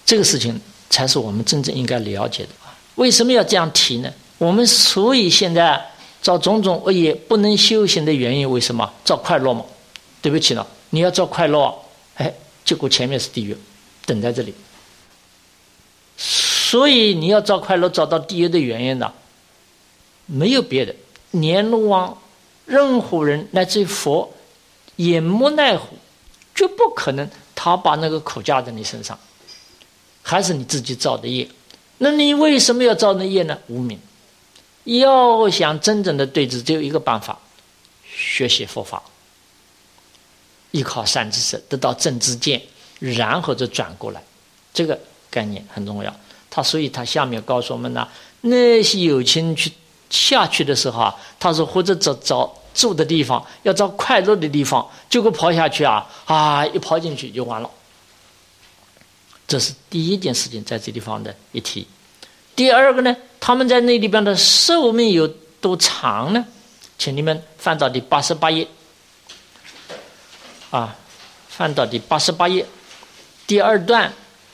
这个事情才是我们真正应该了解的。为什么要这样提呢？我们所以现在造种种恶业不能修行的原因，为什么？造快乐嘛。对不起了，你要造快乐，结果前面是地狱，等在这里。所以你要造快乐，找到地狱的原因呢，没有别的。阎罗王任何人乃至于佛也无奈乎，绝不可能他把那个苦加在你身上，还是你自己造的业。那你为什么要造那业呢？无明。要想真正的对治，只有一个办法，学习佛法，依靠善知识得到正知见，然后再转过来。这个概念很重要。所以他下面告诉我们呢，那些有情去下去的时候他说或者找住的地方，要找快乐的地方，结果跑下去一跑进去就完了。这是第一件事情，在这地方的一提。第二个呢，他们在那地方的寿命有多长呢？请你们翻到第88页翻到第88页第二段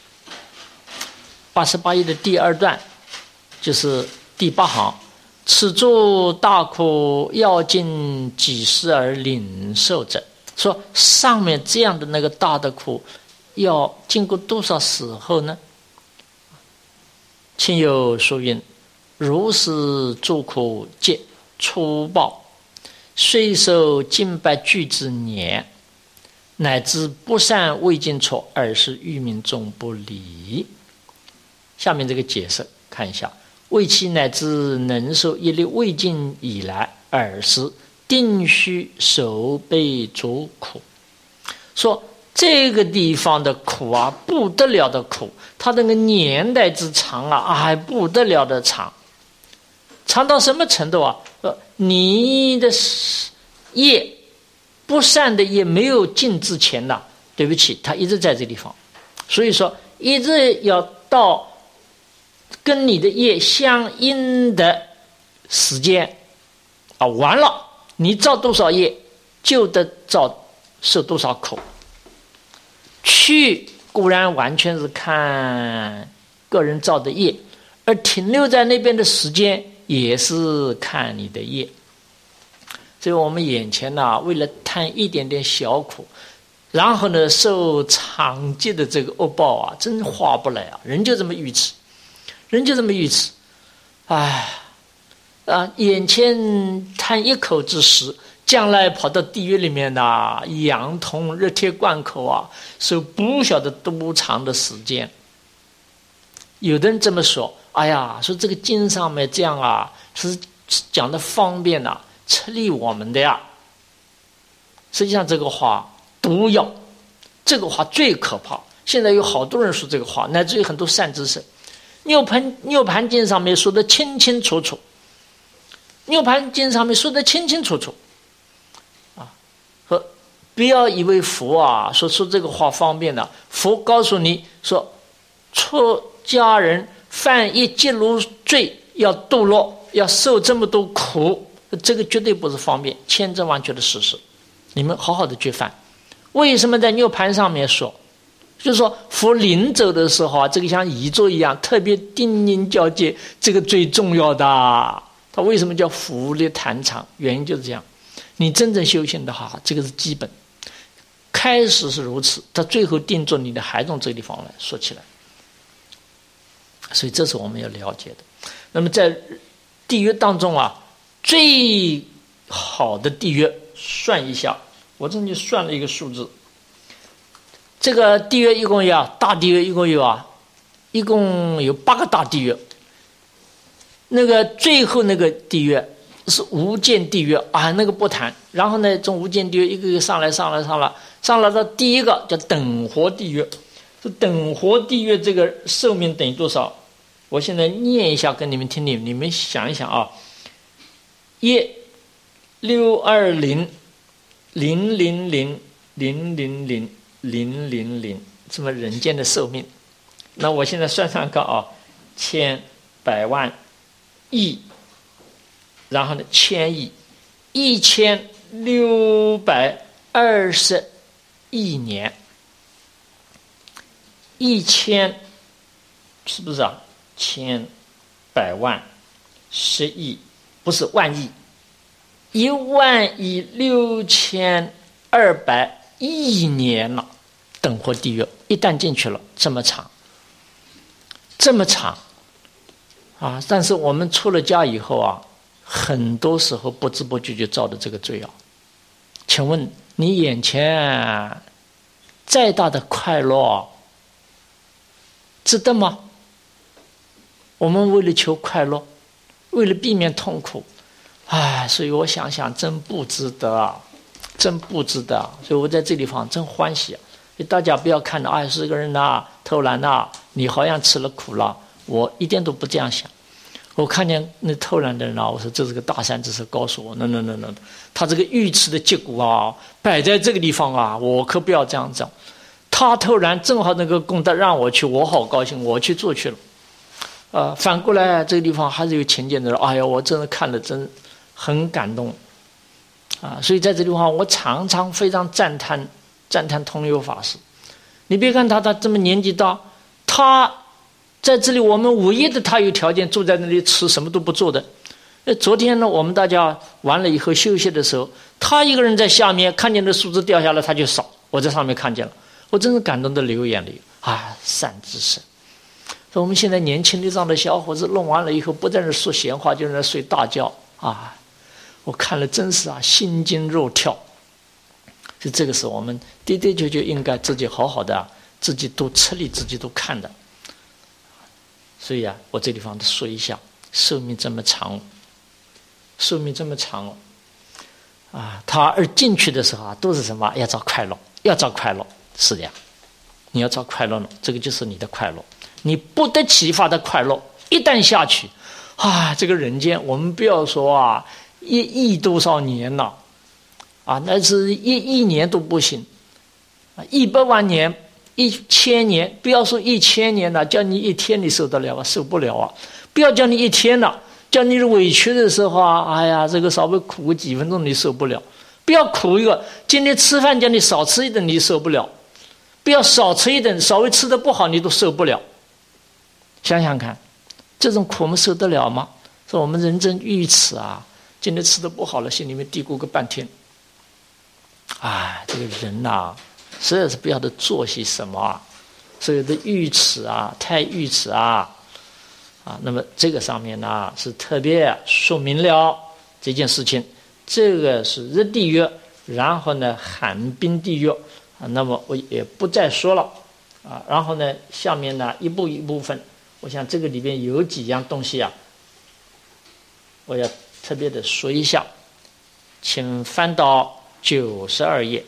，88页的第二段就是第8行，此诸大苦要尽几时而领受者。说上面这样的那个大的苦要经过多少时候呢？亲友说云：如是诸苦皆初报，虽受近百俱之年，乃至不善未尽处，而是欲命终不离。下面这个解释看一下：为其乃至能受一力未尽以来，尔时定须受备诸苦。说这个地方的苦不得了的苦，它那个年代之长还不得了的长，长到什么程度你的业不善的业没有尽之前对不起，它一直在这地方。所以说一直要到跟你的业相应的时间完了，你造多少业就得受多少苦。去固然完全是看个人造的业，而停留在那边的时间也是看你的业。所以我们眼前为了贪一点点小苦，然后呢受长期的这个恶报真划不来人就这么愚痴，眼前贪一口之食，将来跑到地狱里面养通热铁罐口受不晓得多长的时间。有的人这么说，说这个经上面这样是讲的方便策利我们的实际上这个话毒药，这个话最可怕。现在有好多人说这个话，乃至于很多善知识。涅盘经上面说的清清楚楚，和不要以为佛说这个话方便的。佛告诉你说，出家人犯一劫如罪，要堕落，要受这么多苦，这个绝对不是方便，千真万确的事实。你们好好的去犯。为什么在涅盘上面说，就是说佛临走的时候这个像遗作一样，特别叮咛交接，这个最重要的。他为什么叫福力谈长？原因就是这样。你真正修行的话，这个是基本。开始是如此，他最后定做你的孩童这个地方来说起来。所以这是我们要了解的。那么在地狱当中最好的地狱算一下，我这里算了一个数字。这个地狱一共大地狱一共有8个大地狱。那个最后那个地狱是无间地狱那个不谈。然后呢，从无间地狱一个一个上来到第一个叫等活地狱。这等活地狱这个寿命等于多少？我现在念一下跟你们听，你们想一想1620000000000，这么人间的寿命。那我现在算上个千百万亿，然后呢千亿，1620亿年，1620 是不是啊？千、百万、十亿，不是万亿，16200亿年了，等活地狱。一旦进去了，这么长啊！但是我们出了家以后啊，很多时候不知不觉就造的这个罪啊。请问你眼前再大的快乐，值得吗？我们为了求快乐，为了避免痛苦，所以我想想，真不值得啊，真不值得啊！所以我在这地方真欢喜啊！大家不要看到是个人偷懒你好像吃了苦了，我一点都不这样想。我看见那偷懒的人我说这是个大善知识，告诉我他这个愚痴的结果摆在这个地方我可不要这样讲。他偷懒正好那个功德让我去，我好高兴，我去做去了。反过来这个地方还是有勤俭的人，我真的看了真很感动所以在这地方我常常非常赞叹通幽法师。你别看他这么年纪大，他在这里我们唯一的他有条件住在那里吃什么都不做的。昨天呢我们大家完了以后休息的时候，他一个人在下面看见那树枝掉下来他就扫，我在上面看见了，我真是感动的流眼泪善知识。我们现在年轻的这样的小伙子弄完了以后，不在那说闲话，就在那睡大觉我看了真是心惊肉跳。就这个时候我们的确应该自己好好的自己都吃力，自己都看的。所以我这地方说一下，寿命这么长他而进去的时候都是什么？要找快乐，是的呀，你要找快乐了，这个就是你的快乐。你不得其法的快乐，一旦下去这个人间我们不要说1亿多少年了那是1亿年都不行，100万年、1000年，不要说1000年了，叫你一天你受得了受不了不要叫你一天了，叫你委屈的时候这个稍微苦个几分钟你受不了。不要苦一个，今天吃饭叫你少吃一点你受不了，不要少吃一点，稍微吃的不好你都受不了。想想看，这种苦我们受得了吗？说我们人真愚痴今天吃的不好了，心里面嘀咕个半天。这个人实在是不晓得做些什么所有的愚痴太愚痴那么这个上面是特别说明了这件事情。这个是热地狱，然后呢寒冰地狱那么我也不再说了然后呢下面呢一部分，我想这个里边有几样东西我要特别的说一下。请翻到92页。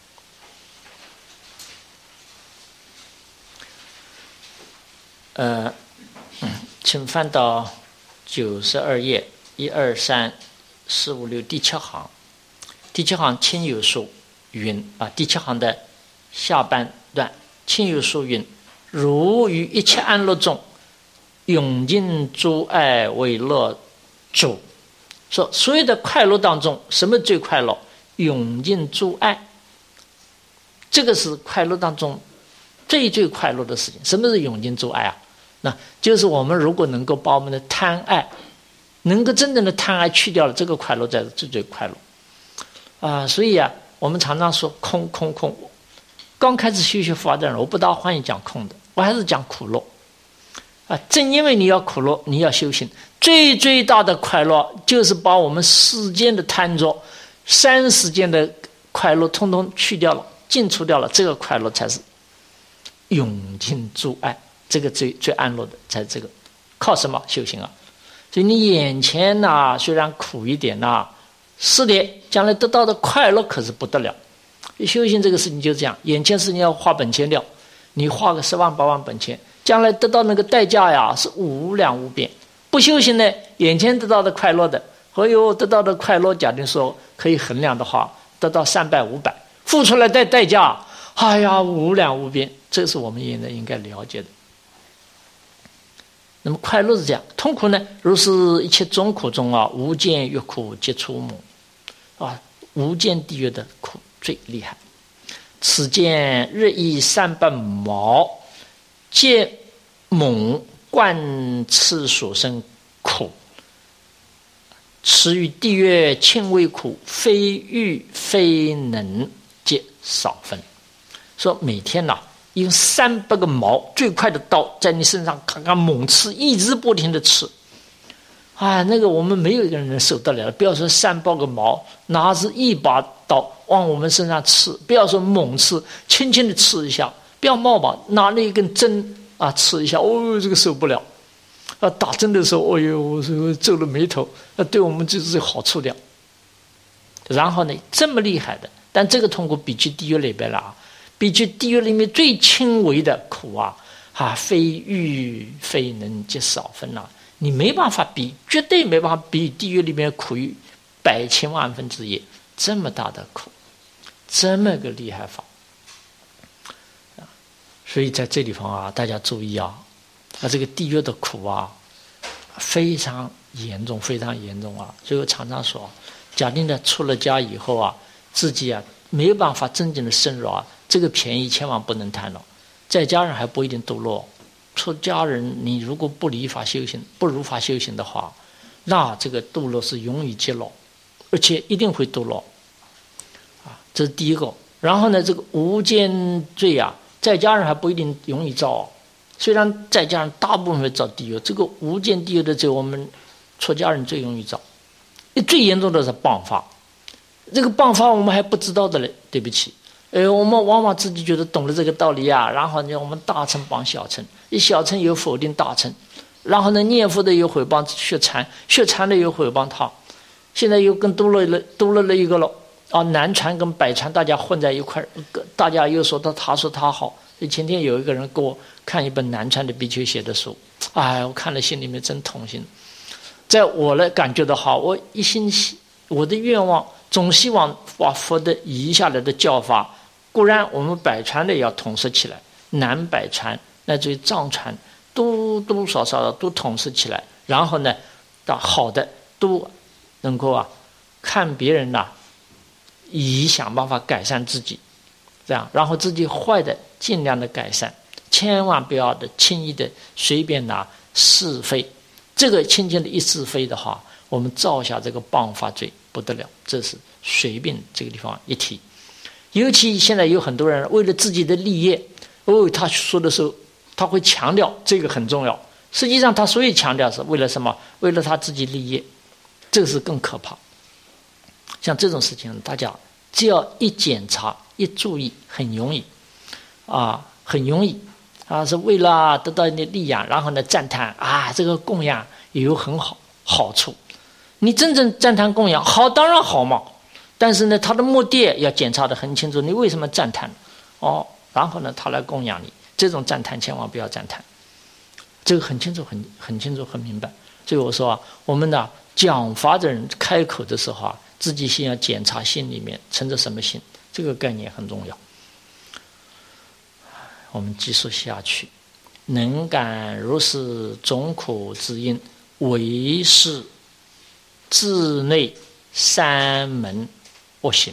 请翻到92页1、2、3、4、5、6第7行。第7行亲友说云第7行的下半段，亲友说云：如于一切安乐中，永尽诸爱为乐主。说所有的快乐当中，什么最快乐？永尽诸爱，这个是快乐当中最快乐的事情。什么是永尽诸爱那就是我们如果能够把我们的贪爱，能够真正的贪爱去掉了，这个快乐才是最快乐所以我们常常说空。刚开始修学佛法的人，我不大欢迎讲空的，我还是讲苦乐正因为你要苦乐，你要修行，最大的快乐就是把我们世间的贪着、三世间的快乐通通去掉了，尽除掉了，这个快乐才是永尽诸爱，这个最安乐的才是这个。靠什么修行所以你眼前虽然苦一点是的，将来得到的快乐可是不得了。修行这个事情就这样，眼前事情要花本钱掉，你花个10万8万本钱，将来得到那个代价是无量无边。不修行呢，眼前得到的快乐的得到的快乐，假定说可以衡量的话，得到300、500，付出来的代价无量无边，这是我们现在应该了解的。那么快乐是这样，痛苦呢，如是一切众苦中无间狱苦皆出没无间地狱的苦最厉害。此间日益300毛，皆猛贯刺所生苦，此与地狱轻微苦，非欲非能皆少分。说每天用300个矛，最快的刀在你身上咔咔猛刺，一直不停的刺。那个我们没有一个人能受得了，不要说300个矛，拿着一把刀往我们身上刺，不要说猛刺，轻轻的刺一下，不要冒吧，拿了一根针刺一下，这个受不了。打针的时候，我皱了眉头，对我们就是有好处的。然后呢，这么厉害的，但这个痛苦比起地狱里边了比起地狱里面最轻微的苦非欲非能皆少分你没办法比，绝对没办法比地狱里面苦于100千万分之一，这么大的苦，这么个厉害法。所以在这地方大家注意这个地狱的苦非常严重，非常严重所以我常常说，假定的出了家以后自己没有办法真正的深入这个便宜千万不能贪了。在家人还不一定堕落，出家人你如果不理法修行，不如法修行的话，那这个堕落是永远结落，而且一定会堕落这是第一个。然后呢，这个无间罪在家人还不一定容易造，虽然在家人大部分会造地狱，这个无间地狱的罪我们出家人最容易造。最严重的是谤法，这个谤法我们还不知道的嘞，对不起。我们往往自己觉得懂了这个道理然后呢，我们大乘帮小乘，小乘有否定大乘，然后呢，念佛的有毁谤学禅，学禅的有毁谤他，现在又跟多了一个了南传跟北传大家混在一块儿，大家又说他说他好。前天有一个人给我看一本南传的比丘写的书，我看了心里面真痛心。在我的感觉的好，我一心我的愿望总希望把佛的移下来的教法，固然我们北传的也要统摄起来，南北传乃至于藏传多多少少的都统摄起来，然后呢，好的都能够看别人以想办法改善自己，这样，然后自己坏的尽量的改善，千万不要的轻易的随便拿是非，这个轻轻的一是非的话，我们造下这个谤法罪不得了，这是随便这个地方一提。尤其现在有很多人为了自己的立业，他说的时候他会强调这个很重要，实际上他所以强调是为了什么？为了他自己立业，这个是更可怕。像这种事情大家只要一检查一注意，很容易很容易是为了得到你的利养，然后呢赞叹这个供养也有很好处。你真正赞叹供养好，当然好嘛，但是呢他的目的要检查得很清楚，你为什么赞叹然后呢他来供养你，这种赞叹千万不要赞叹，这个很清楚很清楚很明白。所以我说我们讲法的人开口的时候自己先要检查心里面存着什么心，这个概念很重要。我们继续下去，能感如是种苦之因，唯是自内三门恶行。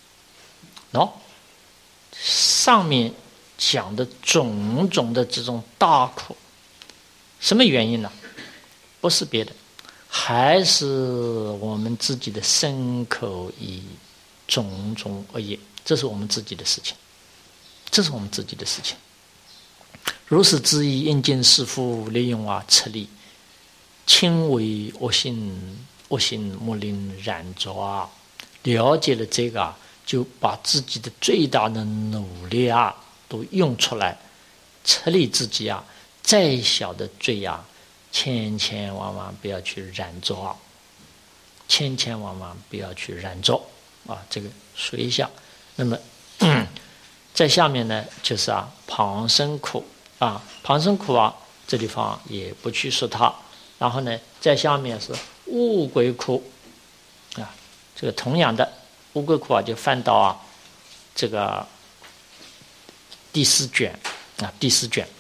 上面讲的种种的这种大苦，什么原因呢？不是别的，还是我们自己的身口意种种恶业，这是我们自己的事情，这是我们自己的事情。如是之意，应尽师父利用策力，轻微恶行莫令染着了解了这个就把自己的最大的努力都用出来，策力自己再小的罪千千万万不要去染着，千千万万不要去染着这个说一下。那么在下面呢就是旁生苦旁生苦这地方也不去说它。然后呢在下面是物归苦这个同样的物归苦就翻到这个第4卷第4卷，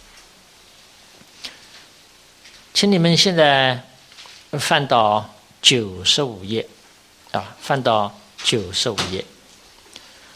请你们现在翻到95页翻到95页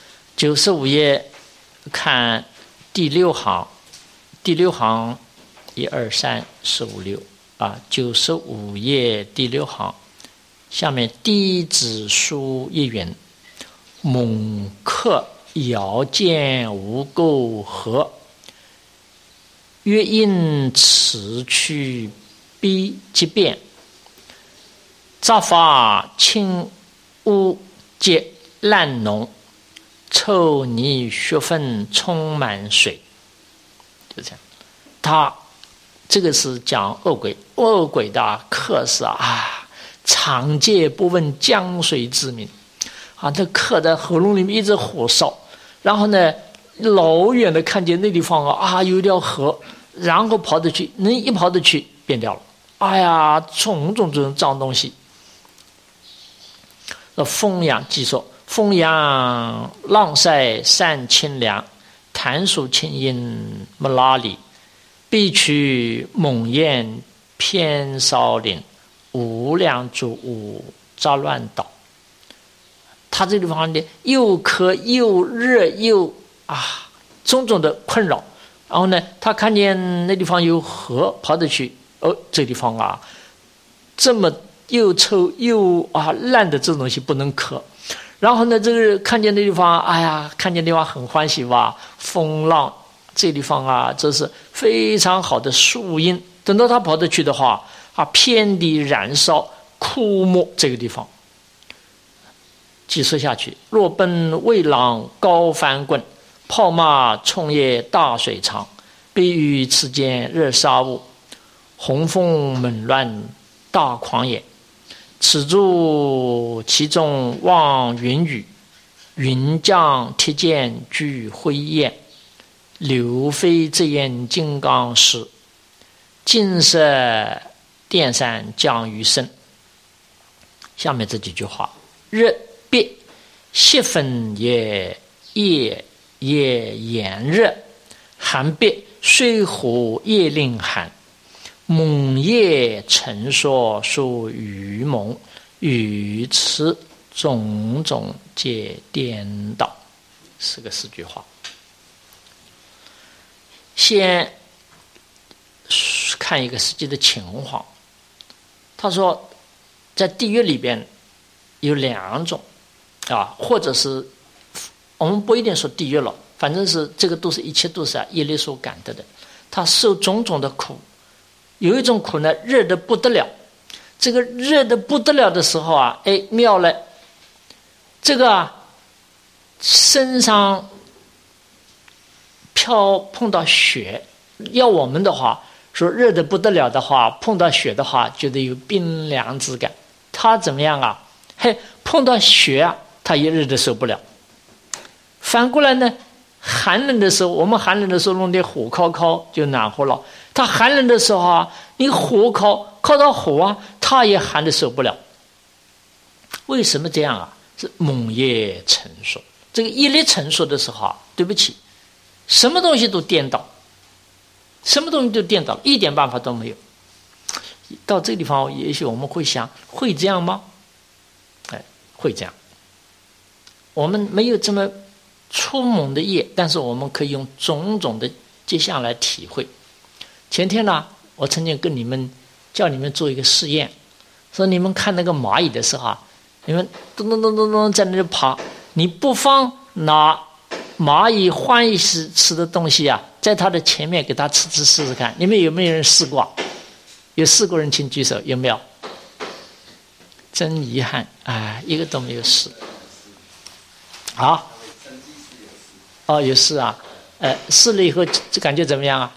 ，95页看第6行，第6行 1、2、3、4、5、6啊，95页第6行，下面弟子书一云：猛克遥见无垢何？曰因此去必即变，杂法轻污皆烂浓，臭泥血粪充满水。就这样，他这个是讲恶鬼，恶鬼的客是长戒不问江水之名这客在喉咙里面一直火烧，然后呢老远的看见那地方有一条河，然后跑得去，能一跑得去变掉了。种种这种脏东西。风阳即说，风阳浪塞散清凉，潭属清阴莫拉里，必取猛焰偏烧林，无量诸物杂乱倒。他这地方呢又渴又热又种种的困扰，然后呢他看见那地方有河跑得去，这地方这么又臭又烂的这种东西不能渴。然后呢这个看见那地方看见地方很欢喜风浪这地方这是非常好的树荫，等到他跑得去的话遍地燃烧枯没这个地方。继续下去，若奔蔚浪高翻滚，泡马冲业大水长，必于此间热沙雾，洪风猛乱大狂野。此诸其中望云雨，云降铁剑具灰焰，流飞之焰金刚石，金色电闪降于身。下面这几句话：热别细粉也炎热，寒别水火也令寒，猛夜沉说属愚蒙，语词种种皆颠倒。4句话。先看一个实际的情况。他说在地狱里边有2种或者是我们不一定说地狱了，反正是这个一切都是业力所感得的，他受种种的苦。有一种苦呢热得不得了，这个热得不得了的时候妙了，这个身上碰到雪，要我们的话说热得不得了的话，碰到雪的话觉得有冰凉之感。他怎么样碰到雪他也热得受不了。反过来呢，寒冷的时候，我们寒冷的时候弄点火烤就暖和了，他寒冷的时候你火烤到火他也寒得受不了。为什么这样是猛业成熟。这个业力成熟的时候对不起，什么东西都颠倒，一点办法都没有。到这个地方也许我们会想，会这样吗？会这样。我们没有这么粗猛的业，但是我们可以用种种的迹象来体会。前天呢，我曾经叫你们做一个试验，说你们看那个蚂蚁的时候你们咚咚咚咚咚在那里爬，你不妨拿蚂蚁欢喜吃的东西在它的前面给它吃试试看。你们有没有人试过？有试过人请举手，有没有？真遗憾一个都没有试。有试试了以后感觉怎么样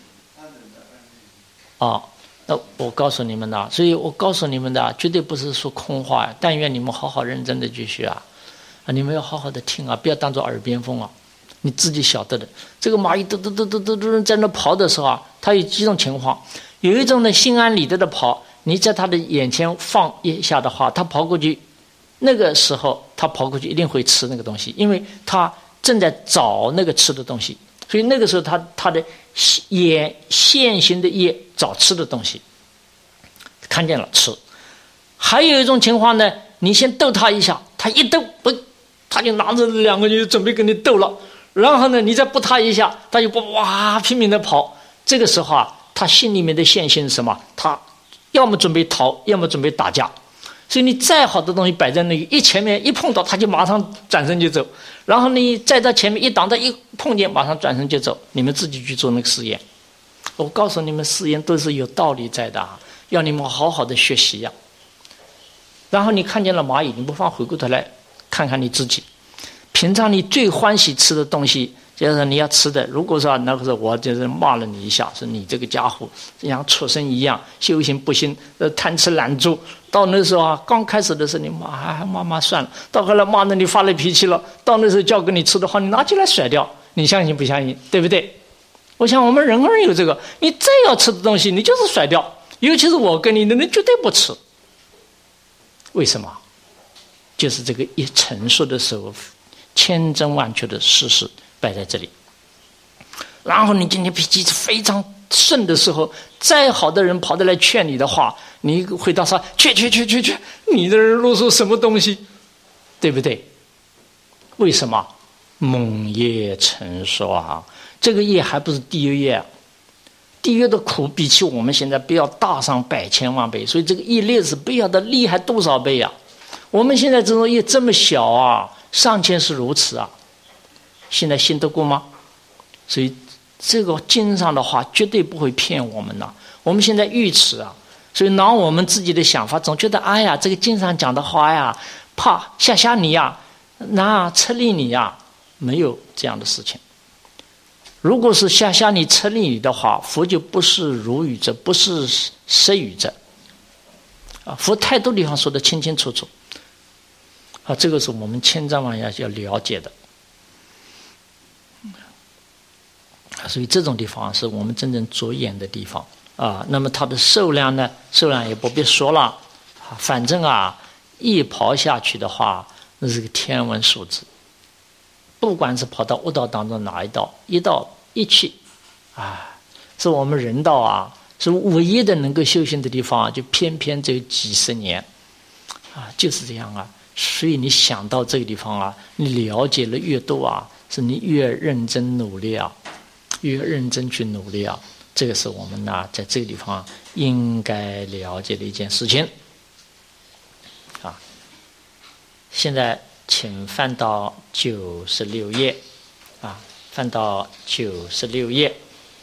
那我告诉你们的，所以我告诉你们的绝对不是说空话，但愿你们好好认真的去学你们要好好的听不要当做耳边风你自己晓得的。这个蚂蚁都在那跑的时候它有几种情况。有一种呢心安理得的跑，你在他的眼前放一下的话，他跑过去，那个时候他跑过去一定会吃那个东西，因为他正在找那个吃的东西，所以那个时候他的现行的业找吃的东西，看见了吃。还有一种情况呢，你先逗他一下，他一逗他就拿着2个就准备跟你斗了，然后呢你再拨他一下，他就拼命的跑。这个时候他心里面的现行是什么？他要么准备逃，要么准备打架。所以你再好的东西摆在那里，一前面一碰到，他就马上转身就走。然后你在他前面一挡，他一碰见，马上转身就走。你们自己去做那个实验。我告诉你们，实验都是有道理在的，要你们好好的学习呀。然后你看见了蚂蚁，你不妨回过头来看看你自己。平常你最欢喜吃的东西，就是你要吃的。如果说那个时候我就是骂了你一下，说你这个家伙像畜生一样，修行不行，贪吃懒做。到那时候啊，刚开始的时候你骂算了，到后来骂的你发了脾气了，到那时候教给你吃的话，你拿起来甩掉，你相信不相信？对不对？我想我们人人有这个，你再要吃的东西，你就是甩掉。尤其是我跟你的，你绝对不吃。为什么？就是这个一陈述的时候，千真万确的事实摆在这里。然后你今天脾气非常顺的时候，再好的人跑得来劝你的话，你回答说去，你的人啰嗦什么东西，对不对？为什么？梦业成说啊，这个业还不是地狱业，地狱的苦比起我们现在不要大上百千万倍，所以这个业力是不要的厉害多少倍啊！我们现在这种业这么小啊，尚且是如此啊，现在信得过吗？所以这个经上的话绝对不会骗我们的。我们现在愚痴啊，所以拿我们自己的想法，总觉得哎呀，这个经上讲的话呀，怕吓你呀，那吃力你呀，没有这样的事情。如果是吓你吃力你的话，佛就不是如语者，不是实语者啊。佛太多地方说得清清楚楚啊，这个是我们千真万确要了解的。所以这种地方是我们真正着眼的地方啊。那么它的数量呢？数量也不必说了，反正啊，一跑下去的话，那是个天文数字。不管是跑到悟道当中哪一道，一道一去，啊，是我们人道啊，是唯一的能够修行的地方啊，就偏偏只有几十年，啊，就是这样啊。所以你想到这个地方啊，你了解了越多啊，是你越认真努力啊。越认真去努力啊，这个是我们呢在这个地方应该了解的一件事情啊。现在请翻到96页啊，翻到96页，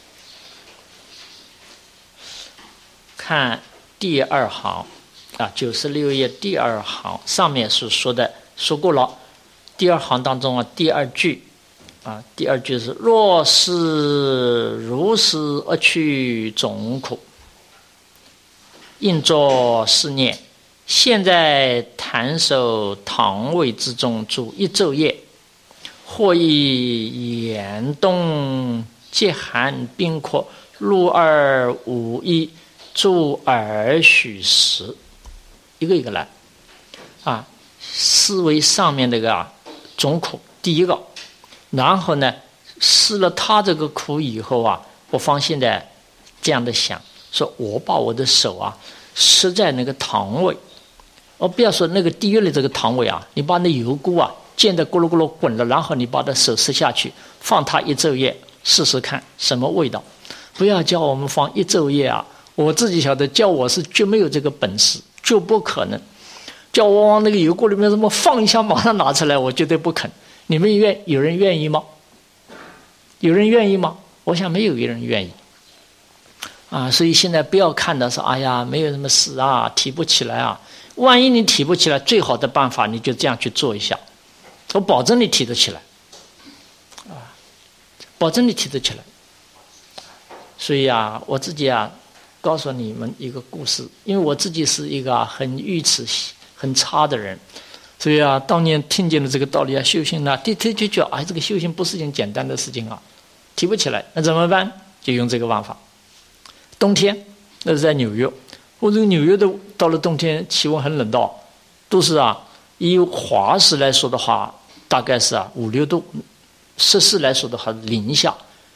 看第二行啊，96页第二行上面是说过了，第二行当中啊，第二句。啊，第二句是若是如是而去总苦，应作是念。现在弹手堂位之中住一昼夜，或以严冬节寒冰阔，入而无衣，住而许时。一个一个来啊，思维上面这个总苦，第一个。然后呢，试了他这个苦以后啊，我方现在这样的想，说我把我的手啊施在那个堂位，不要说那个地狱的这个堂位啊，你把那油锅啊煎得咕噜咕噜滚了，然后你把它手施下去，放它一昼夜，试试看什么味道。不要叫我们放一昼夜啊，我自己晓得，叫我是绝没有这个本事，就不可能。叫我往那个油锅里面什么放一下，马上拿出来，我绝对不肯。你们有人愿意吗？有人愿意吗？我想没有一个人愿意啊。所以现在不要看的是哎呀没有什么事啊，提不起来啊。万一你提不起来，最好的办法你就这样去做一下，我保证你提得起来啊，保证你提得起来。所以啊，我自己啊告诉你们一个故事，因为我自己是一个很愚痴很差的人，所以啊，当年听见了这个道理啊，修行呢，的确这个修行不是一件简单的事情啊，提不起来，那怎么办？就用这个办法。冬天，那是在纽约，或者纽约的到了冬天气温很冷的，都是啊，以华氏来说的话，大概是啊5、6度，摄氏来说的话零下，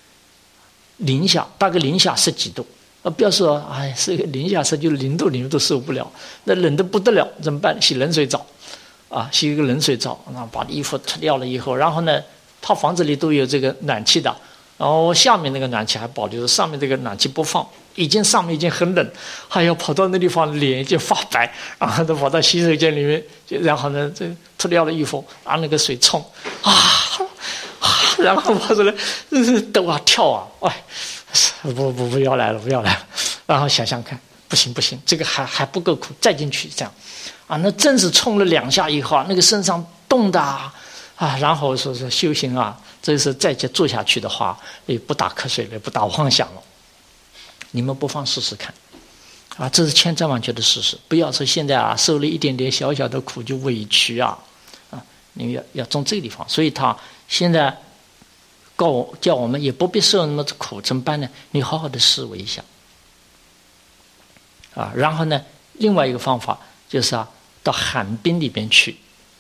大概零下10几度。不要说是个零下10就0度你们都受不了，那冷得不得了，怎么办？洗冷水澡。洗一个冷水澡，把衣服脱掉了以后，然后呢，他房子里都有这个暖气的， 然后下面那个暖气还保留着，上面这个暖气不放，上面已经很冷，还要跑到那地方，脸已经发白，然后都跑到洗手间里面，然后呢，这脱掉了衣服，拿那个水冲，然后跑出来，抖啊跳啊，不要来了，不要来了。然后想想看，不行，这个还不够苦，再进去这样，那正是冲了2下以后，那个身上冻的然后说修行这是再做下去的话，也不打瞌睡了，不打妄想了。你们不妨试试看，这是千真万确的事实。不要说现在受了一点点小小的苦就委屈你要从这个地方。所以他现在叫我们也不必受那么苦，怎么办呢？你好好的思维一下然后呢，另外一个方法就是到寒冰里边去。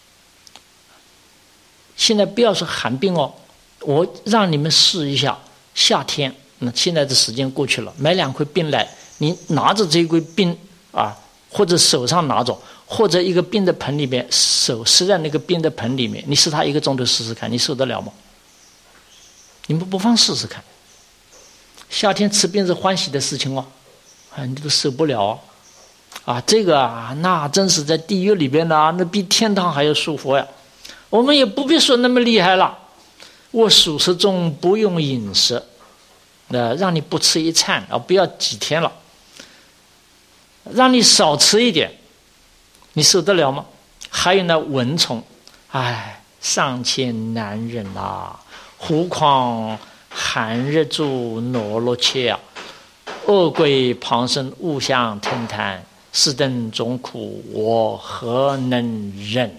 现在不要说寒冰我让你们试一下夏天。现在的时间过去了，买2块冰来，你拿着这块冰或者手上拿着，或者一个冰的盆里面，手施在那个冰的盆里面，你试它1个钟头试试看，你受得了吗？你们不妨试试看。夏天吃冰是欢喜的事情你都受不了这个那真是在地狱里边那比天堂还要舒服呀。我们也不必说那么厉害了，我属实中不用饮食。让你不吃一餐不要几天了，让你少吃一点，你受得了吗？还有蚊虫，尚且难忍何况寒日柱挪罗切恶鬼旁生物相腾叹，是等种苦，我何能忍？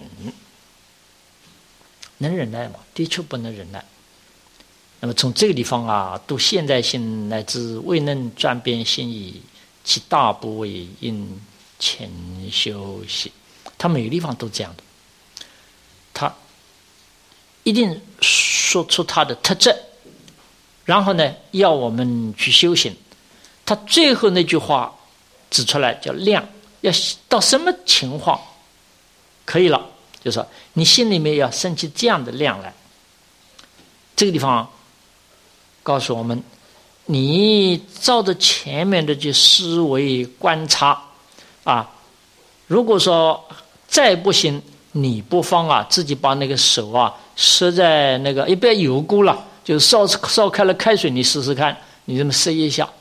能忍耐吗？的确不能忍耐。那么从这个地方度现代性乃至未能转变心意，其大部为因前修习。他每个地方都这样的，他一定说出他的特质，然后呢要我们去修行。他最后那句话指出来叫量，要到什么情况可以了，就是说你心里面要升起这样的量来。这个地方告诉我们，你照着前面的思维观察如果说再不行，你不妨自己把那个手射在那个不要油锅了，就烧开了开水，你试试看，你这么试一下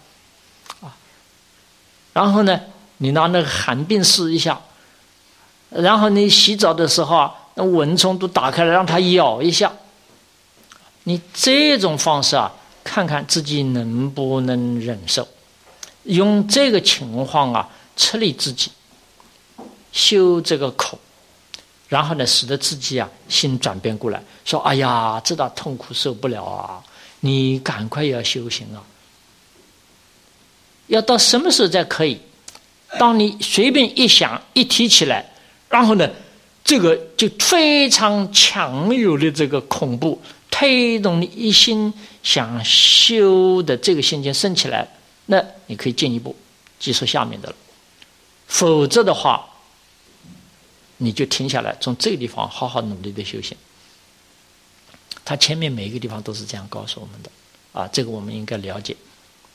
然后呢你拿那个寒冰试一下，然后你洗澡的时候那蚊虫都打开了，让它咬一下。你这种方式看看自己能不能忍受，用这个情况策励自己修这个口，然后呢使得自己心转变过来，说哎呀这道痛苦受不了你赶快要修行要到什么时候才可以？当你随便一想一提起来，然后呢这个就非常强有的这个恐怖推动你一心想修的这个心情升起来，那你可以进一步接受下面的了。否则的话你就停下来，从这个地方好好努力的修行。他前面每一个地方都是这样告诉我们的这个我们应该了解。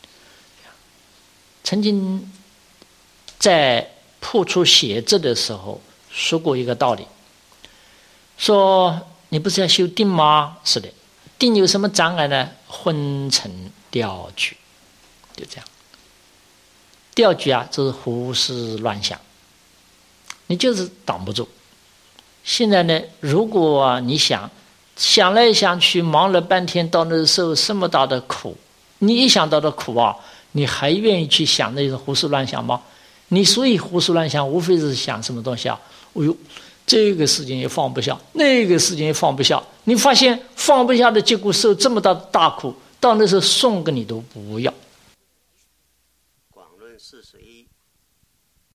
曾经在破除邪执的时候说过一个道理，说你不是要修定吗？是的，定有什么障碍呢？昏沉掉举，就这样。掉举就是胡思乱想，你就是挡不住。现在呢，如果你想来想去，忙了半天，到那受什么大的苦，你一想到的苦你还愿意去想那种胡思乱想吗？你所以胡思乱想，无非是想什么东西这个事情也放不下，那个事情也放不下，你发现放不下的结果受这么大的大苦，到那时候送给你都不要。 广论是谁？